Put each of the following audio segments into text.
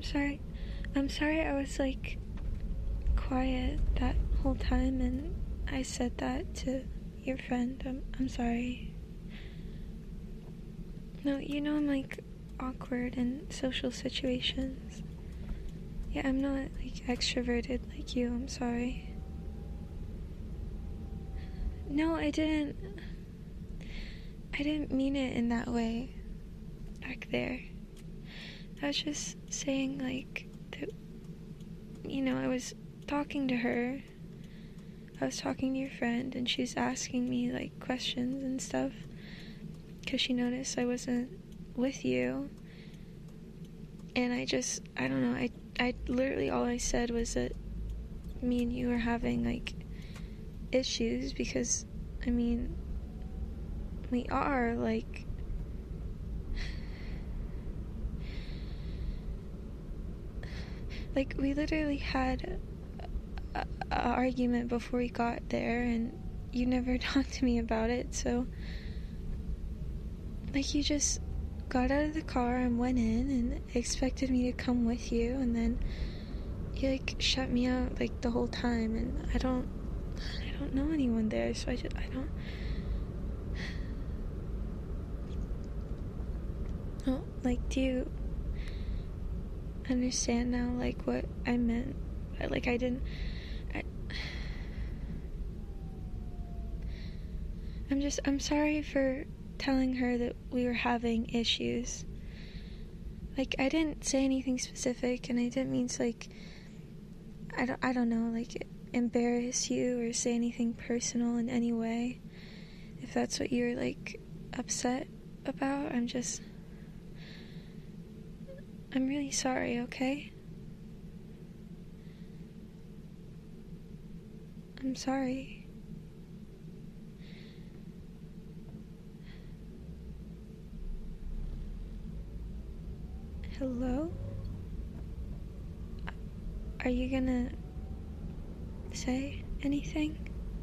I'm sorry. I'm sorry I was, like, quiet that whole time and I said that to your friend. I'm sorry. No, you know I'm, like, awkward in social situations. Yeah, I'm not, like, extroverted like you. I'm sorry. No, I didn't mean it in that way back there. I was just saying, like, that, you know, I was talking to her. I was talking to your friend, and she's asking me, like, questions and stuff, because she noticed I wasn't with you. And I don't know, I literally, all I said was that me and you were having, like, issues, because, I mean, we are, like, we literally had a argument before we got there, and you never talked to me about it, so, like, you just got out of the car and went in and expected me to come with you, and then you, like, shut me out, like, the whole time, and I don't know anyone there, so I don't... Oh, like, do you understand now, like, what I meant? Like, I'm sorry for telling her that we were having issues. Like, I didn't say anything specific, and I didn't mean to, like, I don't know, like, embarrass you or say anything personal in any way. If that's what you're, like, upset about, I'm really sorry, okay? I'm sorry. Hello? Are you gonna say anything?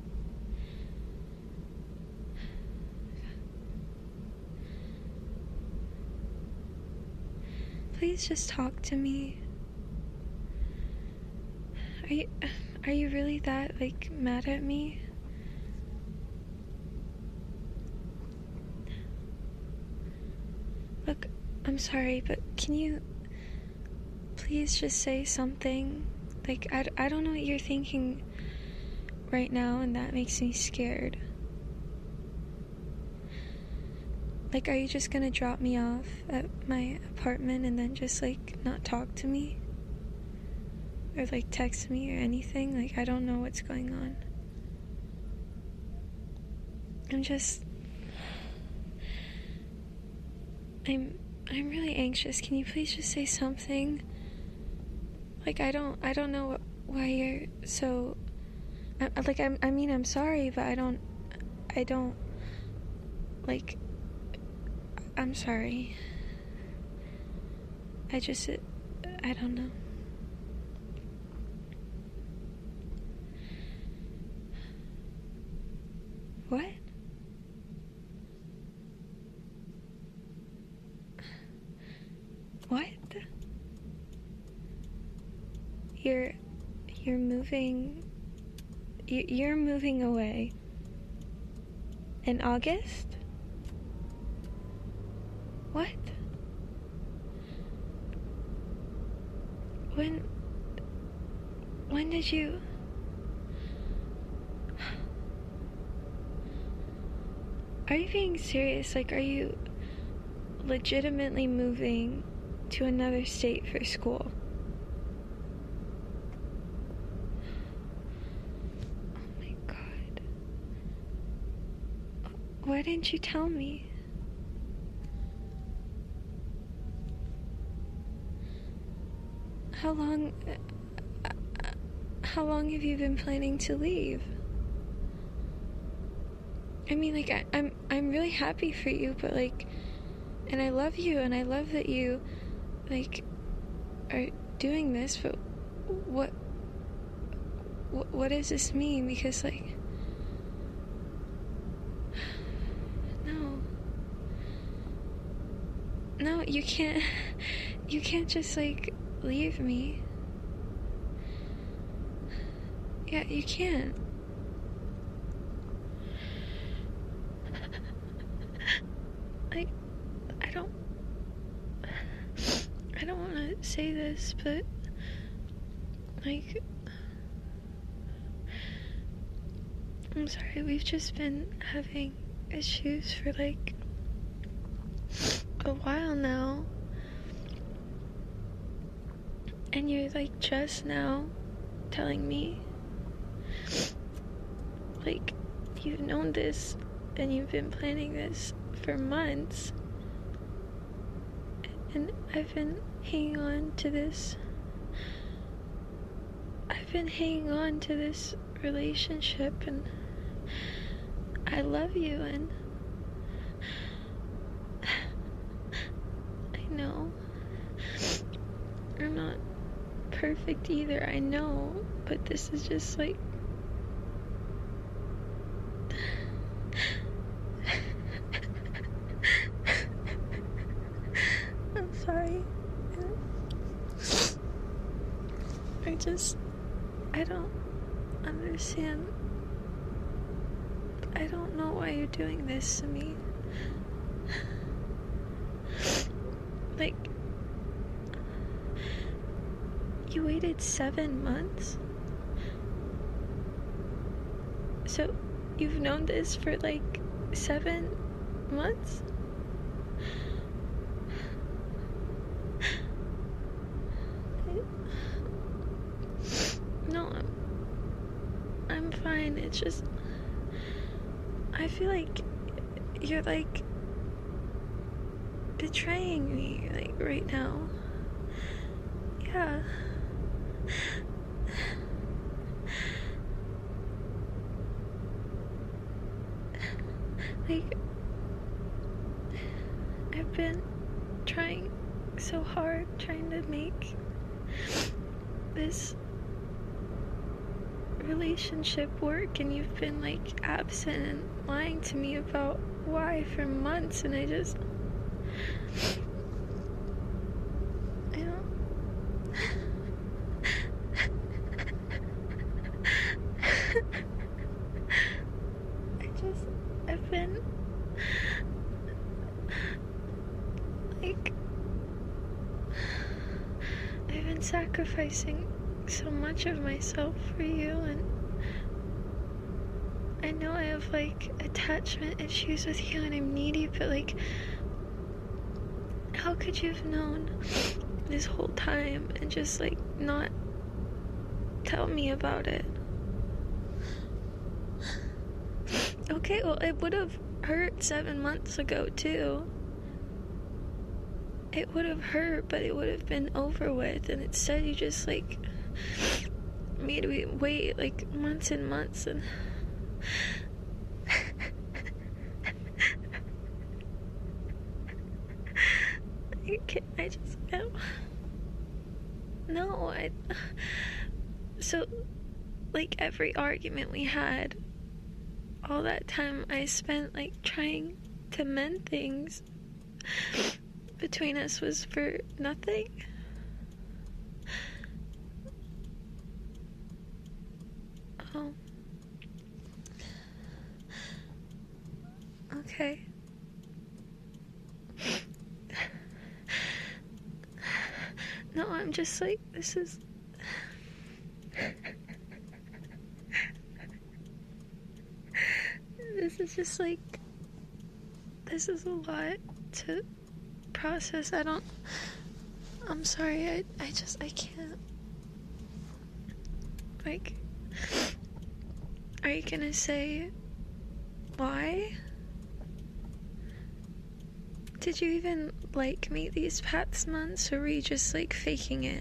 Please just talk to me. Are you really that, like, mad at me? Look, I'm sorry, but can you please just say something? Like, I don't know what you're thinking right now, and that makes me scared. Like, are you just gonna drop me off at my apartment and then just, like, not talk to me? Or, like, text me or anything? Like, I don't know what's going on. I'm really anxious. Can you please just say something? Like, I don't know why you're so... I mean, I'm sorry, but I don't, like, I'm sorry. I don't know. What? What? You're moving... You're moving away. In August? What? When did you... Are you being serious? Like, are you legitimately moving to another state for school? Oh my God. Why didn't you tell me? How long have you been planning to leave? I mean, like, I'm really happy for you, but, like, and I love you, and I love that you, like, are doing this, but what does this mean? Because, like, no, you can't just, like, leave me. Yeah, you can. Like, I don't want to say this, but, like, I'm sorry, we've just been having issues for, like, a while now. And you're, like, just now telling me, like, you've known this and you've been planning this for months. And I've been hanging on to this. I've been hanging on to this relationship, and I love you, and I know I'm not perfect either, I know, but this is just like I'm sorry. I don't understand. I don't know why you're doing this to me. Like, you waited 7 months? So, you've known this for like 7 months? No, I'm fine. It's just, I feel like you're like betraying me, like, right now. Yeah. Like, I've been trying so hard, trying to make this relationship work, and you've been like absent and lying to me about why for months, and I don't I've been like, I've been sacrificing so much of myself for you, and I know I have like attachment issues with you and I'm needy, but like, how could you have known this whole time and just like not tell me about it? Okay, well, it would have hurt 7 months ago too. It would have hurt, but it would have been over with, and instead you just like made me wait like months and months, and I just can't. No, so like every argument we had, all that time I spent like trying to mend things between us was for nothing. Oh. Okay. No, I'm just like, this is just like, this is a lot to process. I'm sorry, I can't. Like, are you gonna say why? Did you even like me these past months, or were you just like faking it?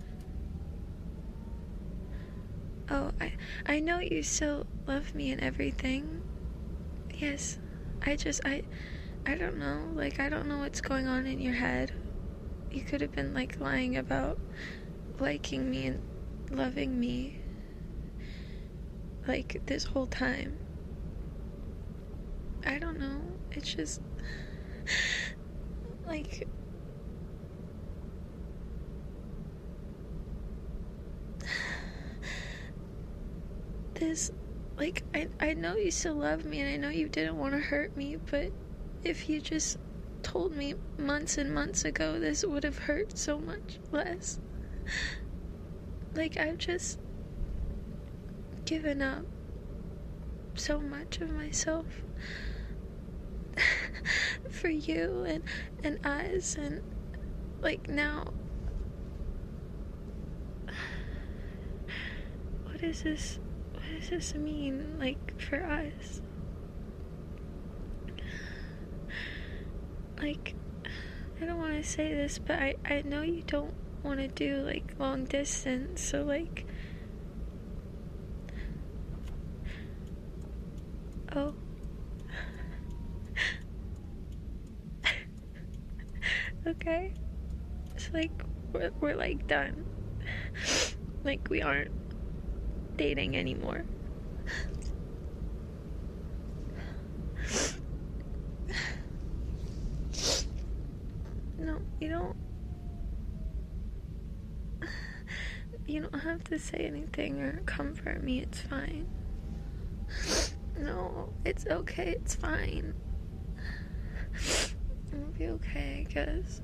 Oh, I know you still love me and everything. Yes, I don't know, like, I don't know what's going on in your head. You could have been like lying about liking me and loving me like this whole time. I don't know, it's just like, Because, like, I know you still love me, and I know you didn't want to hurt me, but if you just told me months and months ago, this would have hurt so much less. Like, I've just given up so much of myself for you and us, and, like, now, what does this mean, like, for us? Like, I don't want to say this, but I know you don't want to do, like, long distance, so, like, oh, okay, it's like, we're like, done, like, we aren't dating anymore. No, you don't have to say anything or comfort me, it's fine. No, it's okay, it's fine. It'll be okay, I guess.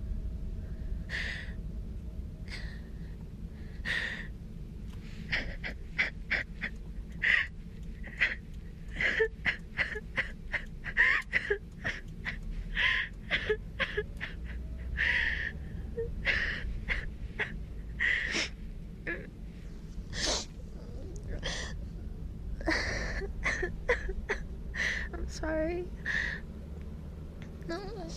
I'm sorry. No, this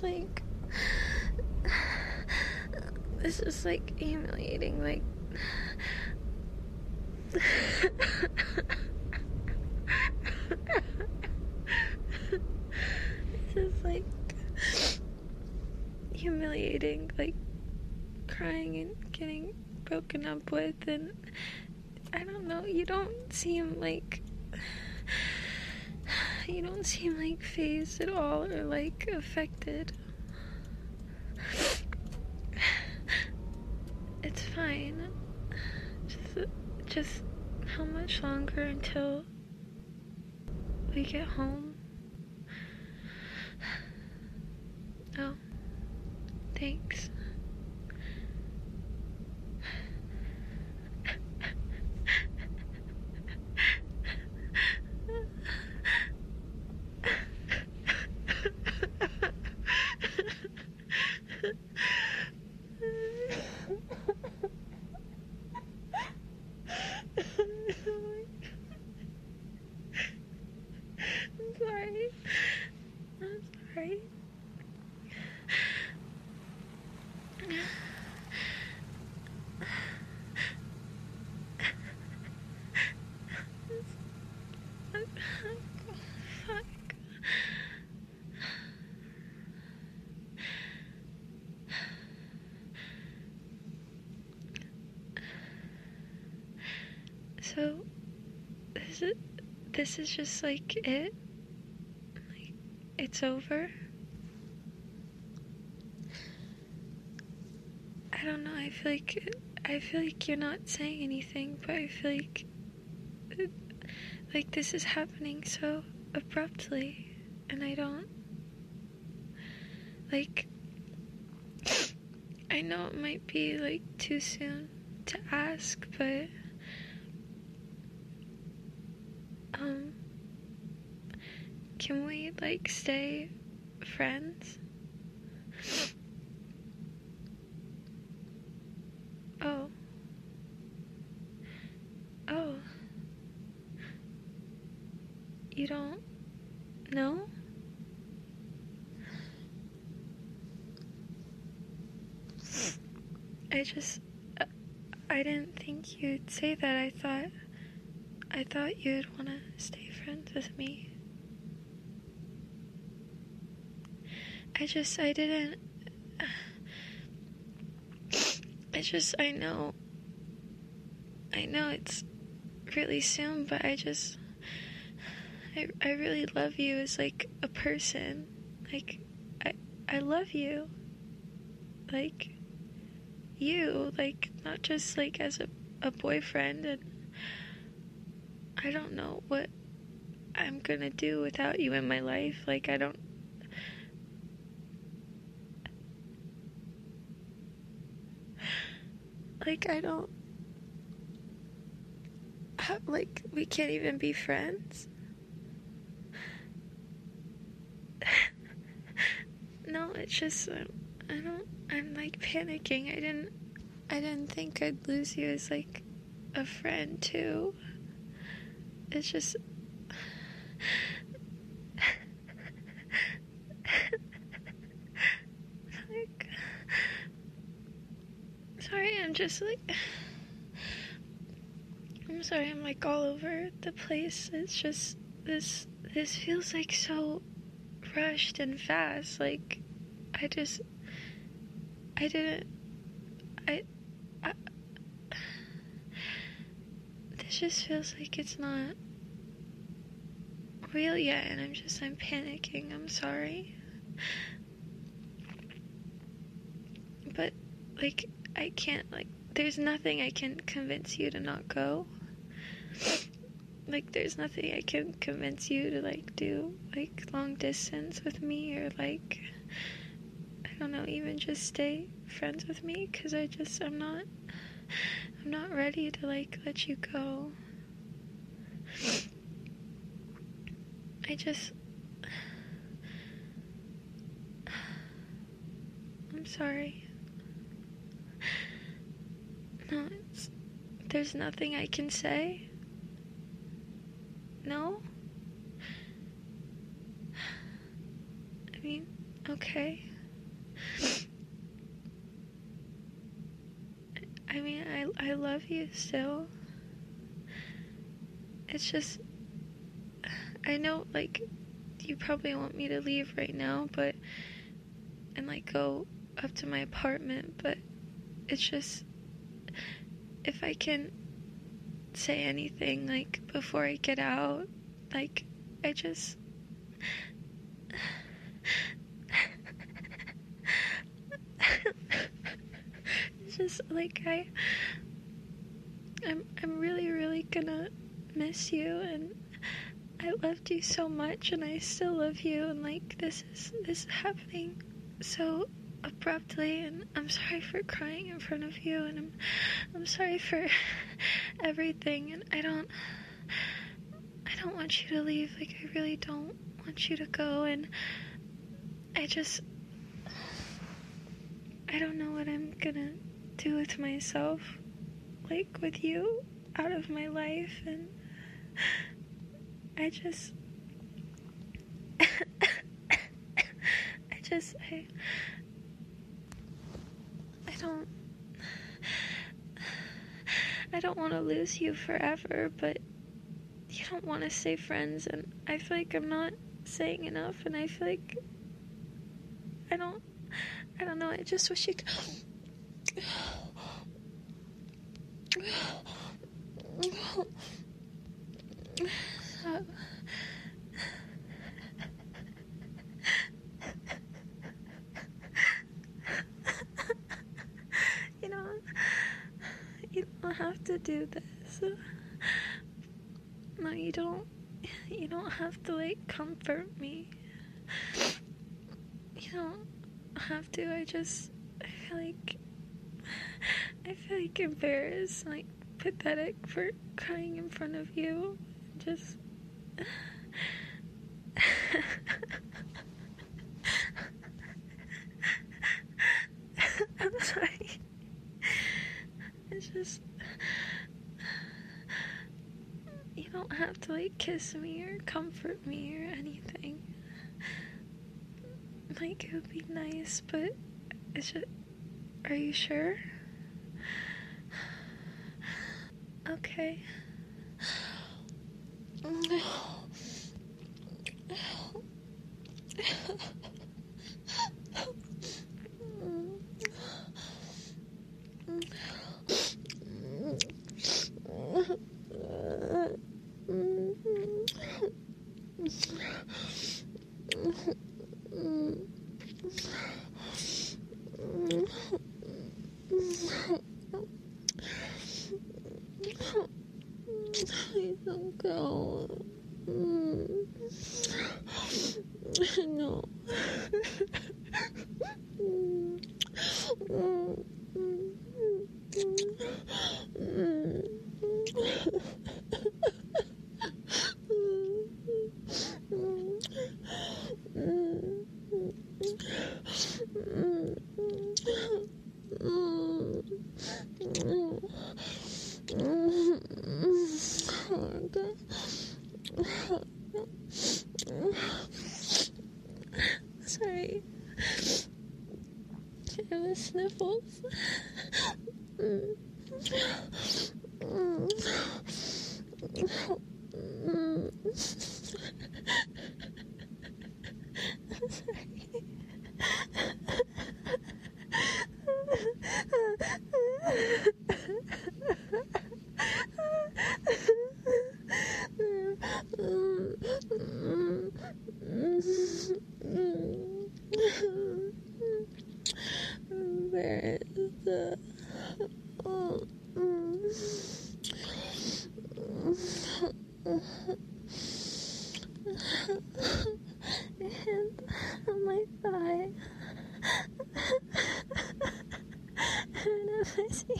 is like humiliating, like this is like humiliating, like crying and getting broken up with, and I don't know, you don't seem like phased at all or like affected. It's fine. Just how much longer until we get home? Oh, thanks. I'm sorry. I'm sorry. Fuck. So, this is just like it? Like, it's over? I don't know, I feel like you're not saying anything, but I feel like this is happening so abruptly, and I don't, like, I know it might be, like, too soon to ask, but, can we, like, stay friends? Oh. Oh. You don't know? I didn't think you'd say that. I thought you'd want to stay friends with me. I didn't, I know it's really soon, but I really love you as, like, a person. Like, I love you. Like, you, like, not just, like, as a boyfriend, and I don't know what I'm gonna do without you in my life. Like, I don't. Like, I don't. Like, we can't even be friends. No, it's just, I'm like panicking. I didn't think I'd lose you as like a friend too. It's just, like, sorry, I'm sorry, I'm like all over the place. It's just, this feels like so rushed and fast. Like, I didn't, I, this just feels like it's not real yet, and I'm panicking. I'm sorry. But, like, I can't, like, there's nothing I can convince you to not go. Like, there's nothing I can convince you to, like, do, like, long distance with me, or, like, I don't know, even just stay friends with me, because I'm not ready to, like, let you go. I'm sorry. No, there's nothing I can say. No? I mean, okay. I mean, I love you still. It's just, I know, like, you probably want me to leave right now, and, like, go up to my apartment, but it's just, if I can say anything, like, before I get out, like, it's just, like, I'm really, really gonna miss you, and I loved you so much, and I still love you, and, like, this is happening so abruptly, and I'm sorry for crying in front of you, and I'm sorry for everything, and I don't want you to leave. Like, I really don't want you to go, and I don't know what I'm gonna do with myself, like, with you out of my life, and I I don't want to lose you forever, but you don't want to stay friends, and I feel like I'm not saying enough, and I feel like I don't know, I just wish you could. You don't have to do this. No, you don't have to, like, comfort me. You don't have to. I feel like embarrassed, like, pathetic for crying in front of you. Just I'm sorry. It's just, you don't have to, like, kiss me or comfort me or anything. Like, it would be nice, but it's just, are you sure? Okay. Please don't go. No. Sorry. It was sniffles. Where is the hand on my thigh? Whenever I see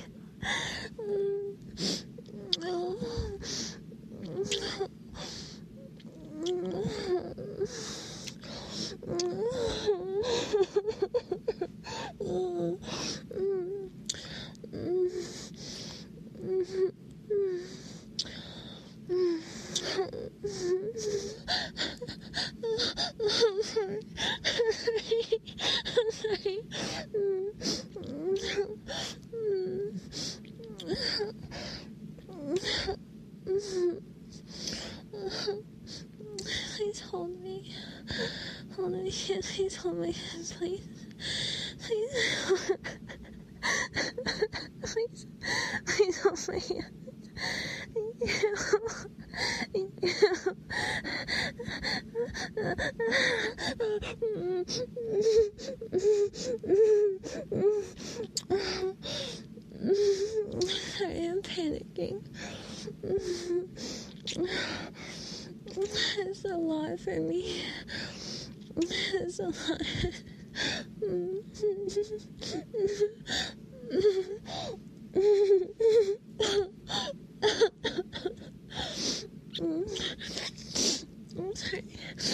Please hold me. Hold me. Please hold my hand, please. Please. Please hold my hand. Thank you. Thank you. Sorry, I'm panicking. It's a lot for me. It's a lot. I'm sorry.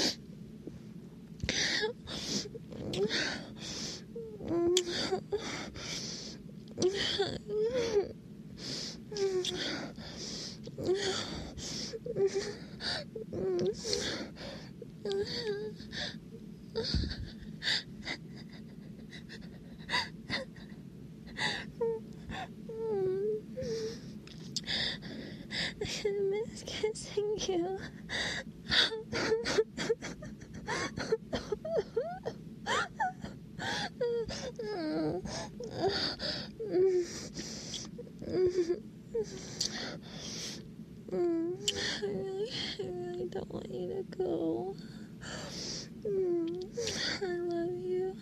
I miss kissing you. I really don't want you to go. I love you.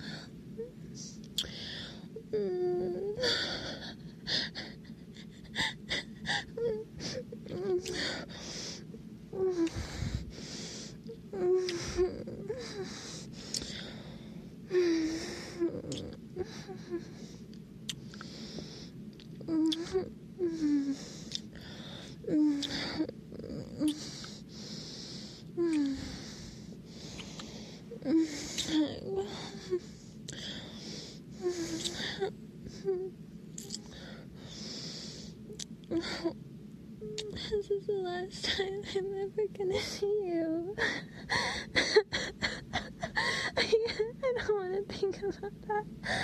This is the last time I'm ever gonna see you. I don't want to think about that.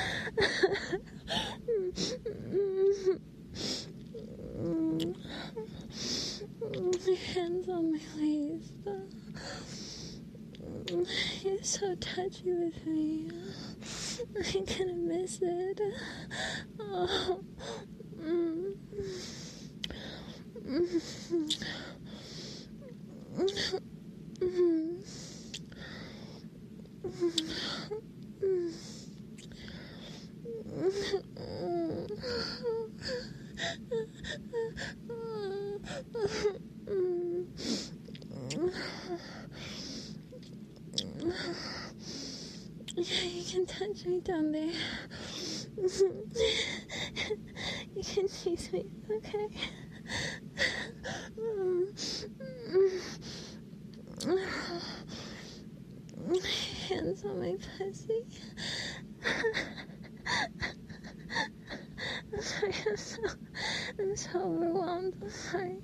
My hands on my waist. You're so touchy with me. I'm gonna miss it. Oh. You can tease me, okay? Hands on my pussy. I'm sorry, I'm so overwhelmed. I'm sorry.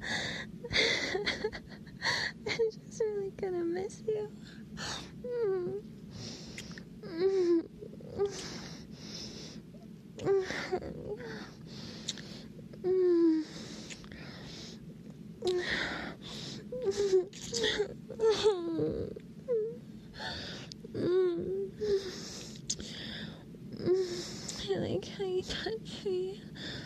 I'm just really gonna miss you. I like how you touch me.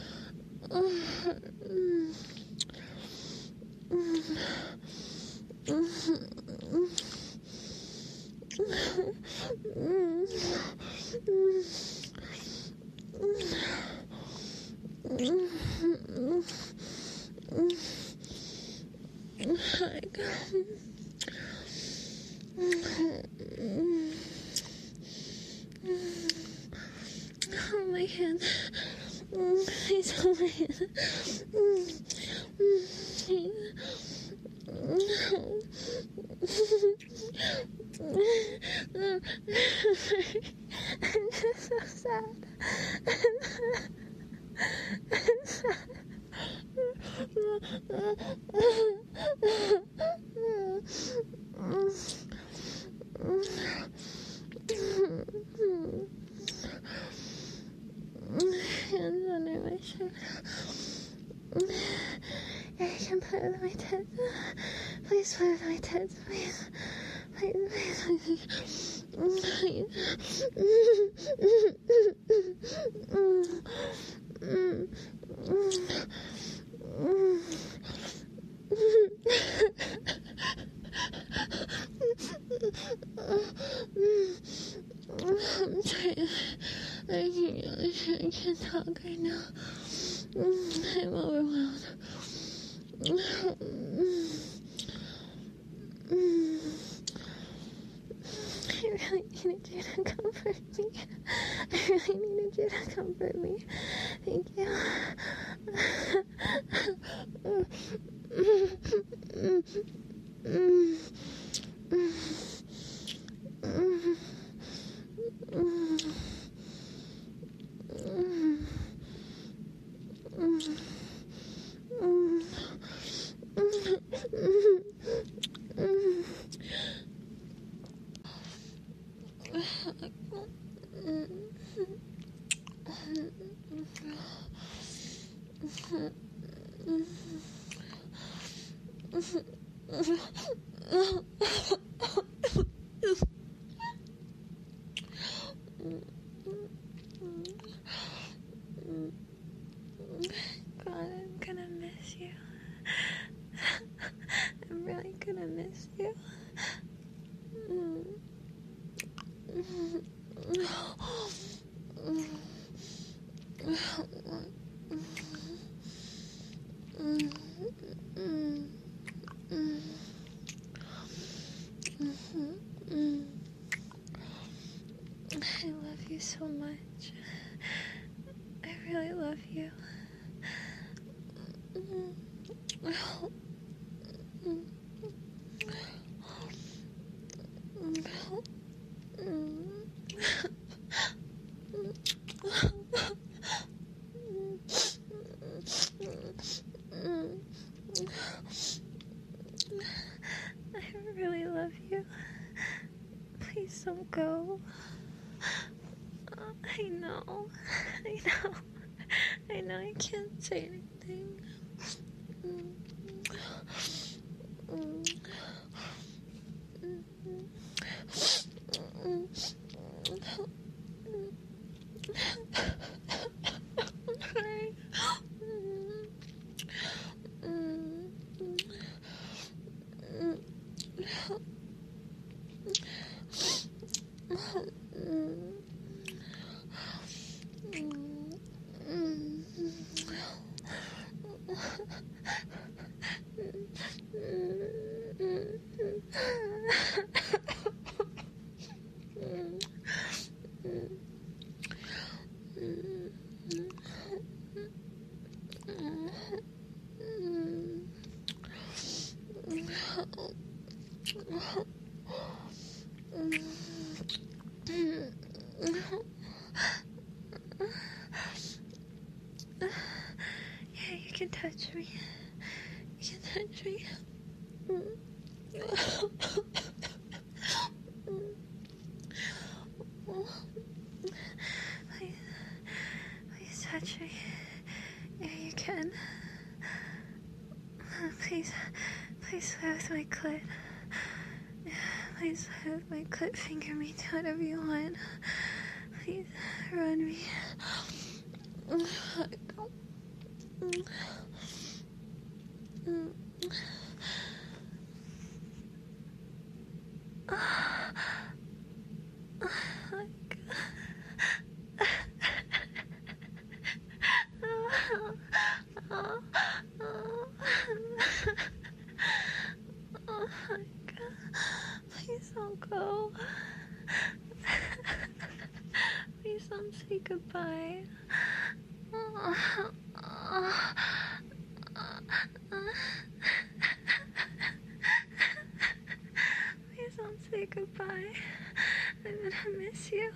Oh, my hand. Please hold my hand. I'm just so sad. I'm sad. Hands under my shirt. Yeah, you can play with my tits. Please play with my tits, please. Please. I'm trying. I can't talk right now. I'm overwhelmed. I really needed you to comfort me. I really needed you to comfort me. Thank you. God, I'm gonna miss you. I'm really gonna miss you. I love you so much. I really love you. I really love you. Please don't go. I know. I can't say anything. can touch me. You can touch me. Please touch me. Yeah, you can. Please play with my clit. Please play with my clit. Finger me. Do whatever you want. Please run me. Oh my god. Please don't go. Please don't say goodbye. Please don't say goodbye. I'm gonna miss you.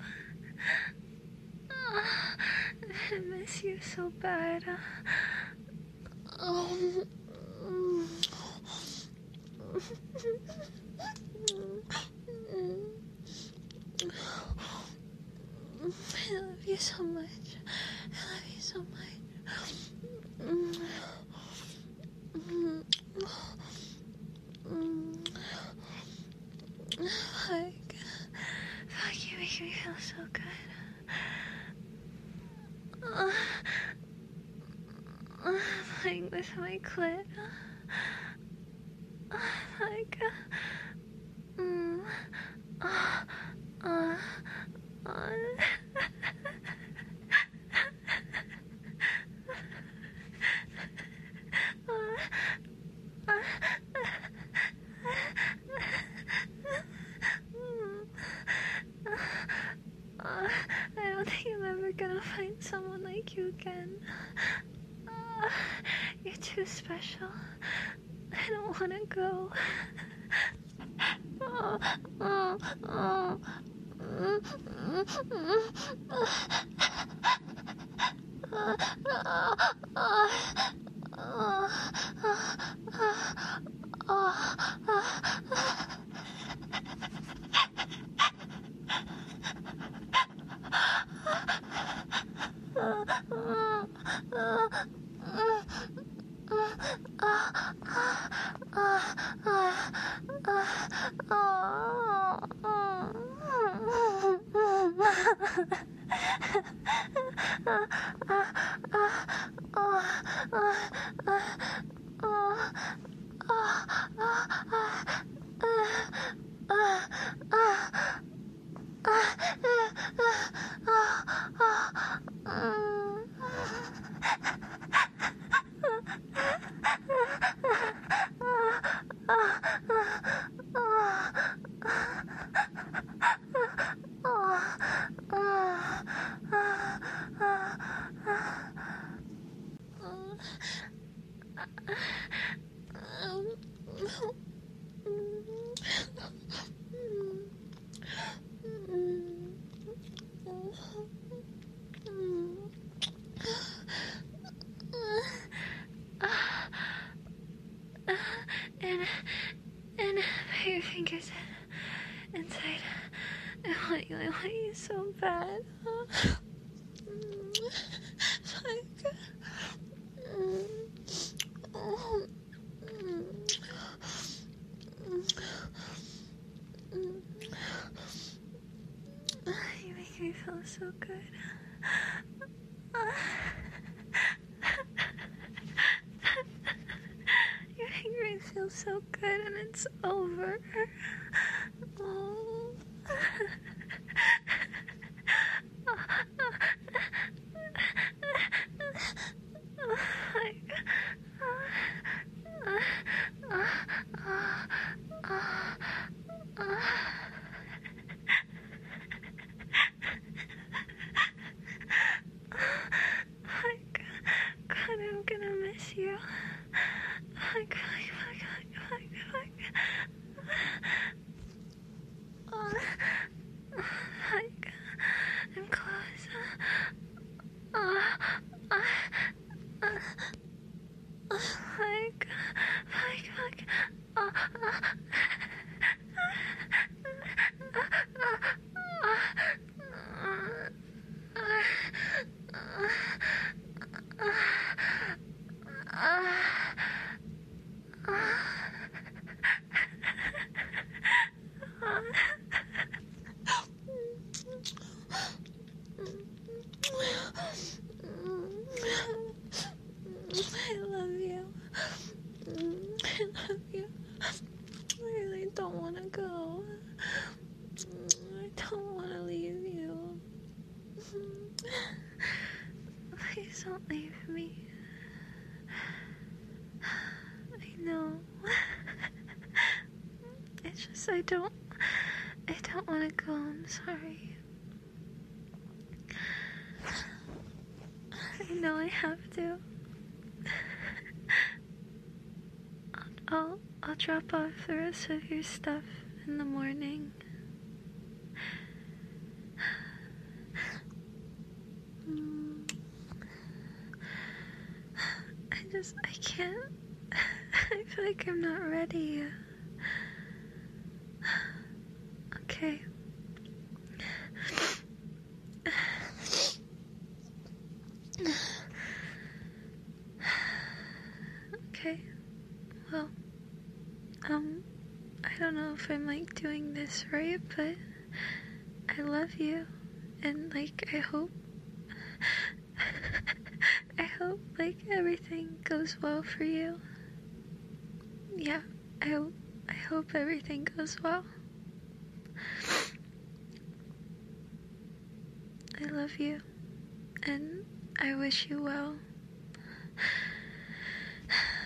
I'm gonna miss you so bad. I love you so much. I love you so much. Fuck, you make me feel so good. Playing with my clit. Like, I don't think I'm ever gonna find someone like you again. You're too special. I don't wanna go. And put your fingers inside. I want you so bad. You make me feel so good. You make me feel so good, and it's over. Oh. God, I'm gonna miss you. don't leave me. I know. It's just I don't want to go. I'm sorry. I know I have to. I'll drop off the rest of your stuff in the morning. I can't. I feel like I'm not ready. Okay. Okay. Well, I don't know if I'm like doing this right, but I love you, and like I hope like everything goes well for you. Yeah, I hope everything goes well. I love you, and I wish you well.